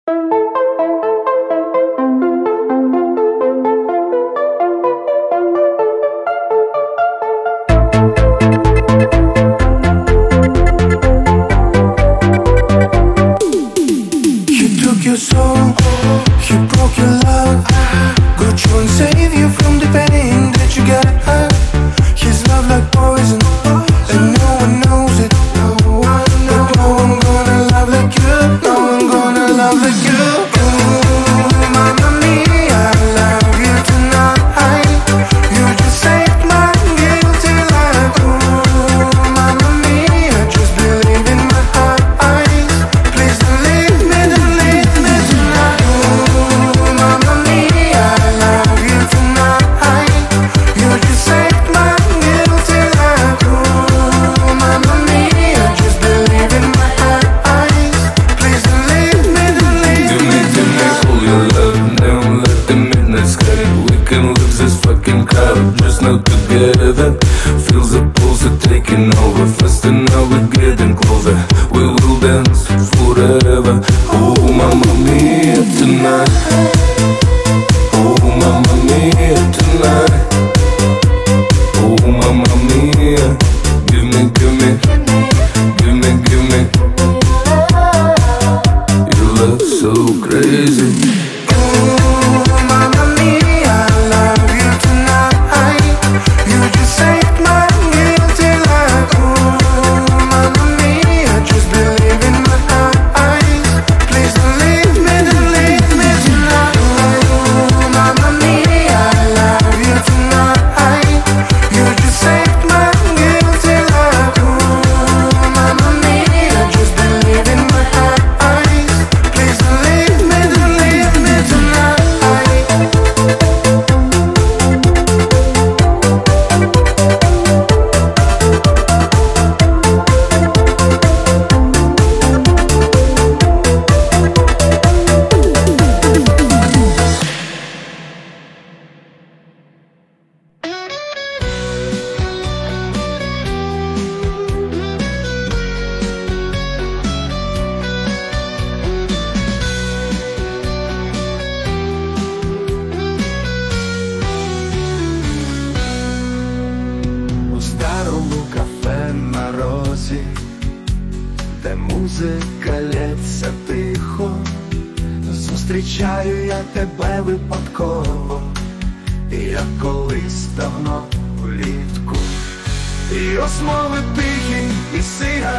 Your soul, he broke your love. Go try and save you from the pain that you got. His love like poison, and no one knows it. No one gonna love like you. No one gonna love like you. Ooh, mamma mia, I love you tonight. You just saved my guilty life. Ooh, mamma mia, just believe in my eyes. Please don't leave me, don't leave me tonight. Ooh, mamma mia, I love you tonight. You just saved my guilty life. Ooh, mamma mia, just believe in my eyes. Please don't leave me, don't leave me tonight. All your love, neon like the midnight sky. We can lose this fucking crowd, just now together. Feels the pulse are taking over. Faster now we're getting closer. We will dance forever. Oh, mamma mia, tonight. Oh, mamma mia, tonight. Oh, mamma mia. Give me, give me, give me, give me. Your love so crazy. Ooh, mamma mia, I love you tonight. You just saved my guilty life. Ooh, mamma mia, just believe in my eyes. Please don't leave me tonight. Ooh, mamma mia, I love you tonight. You just saved my guilty life. Ooh, mamma mia, just believe in my eyes. Please don't leave me tonight. У старому кафе на розі, де музика лється тихо, зустрічаю я тебе випадково, як колись давно влітку. І розмови тихі, і сигарети.